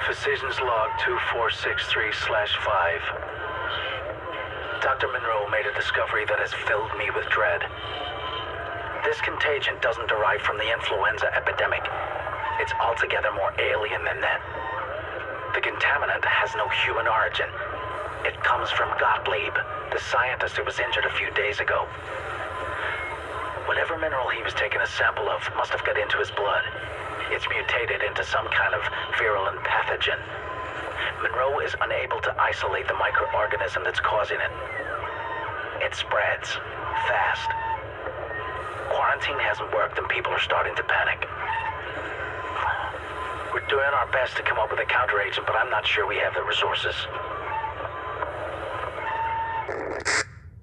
Physician's log 2463/5. Dr. Monroe made a discovery that has filled me with dread. This contagion doesn't derive from the influenza epidemic. It's altogether more alien than that. The contaminant has no human origin. It comes from Gottlieb, the scientist who was injured a few days ago. Whatever mineral he was taking a sample of must have got into his blood. It's mutated into some kind of virulent pathogen. Monroe is unable to isolate the microorganism that's causing it. It spreads fast. Quarantine hasn't worked and people are starting to panic. We're doing our best to come up with a counteragent, but I'm not sure we have the resources.